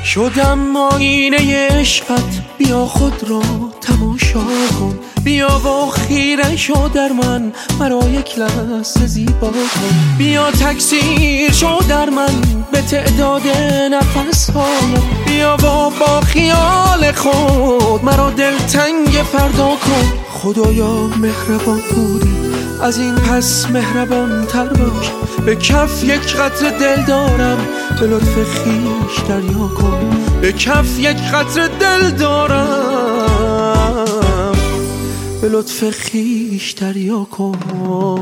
شدم آینه عشقت، بیا خود را تماشا کن. بیا و خیره شو در من، مرا یک لحظه زیبا کن. بیا تکثیر شو در من به تعداد نفس‌هایم. بیا و با خیال خود مرا دلتنگ فردا کن. خدایا مهربان بودی، از این پس مهربان تر باش. به کف یک قطره دل دارم، به لطف خویش دریا کن. به کف یک قطره دل دارم، به لطف خویش دریا کن.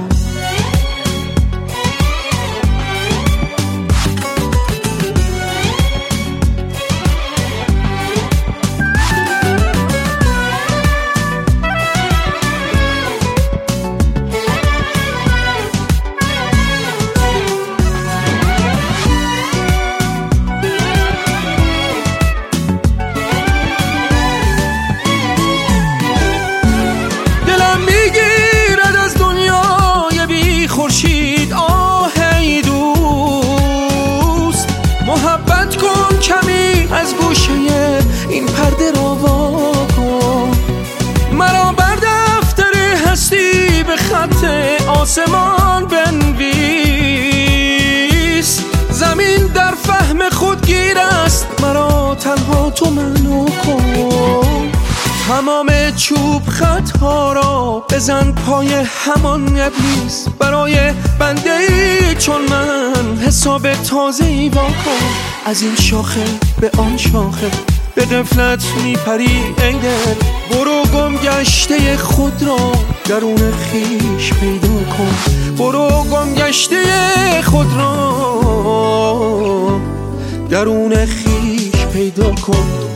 کمی از گوشه این پرده را وا کن. مرا بر دفتر هستی به خط آسمان بنویس. زمین در فهم خود گیر است، مرا تنها تو منو کن. تمام چوب خطها را بزن پای همان ابلیس. برای بنده ای چون من حساب تازه‌ای وا کن. از این شاخه به آن شاخه به غفلت میپری ای دل. برو گم گشته خود را درون خویش پیدا کن. برو گم گشته خود را درون خویش پیدا کن.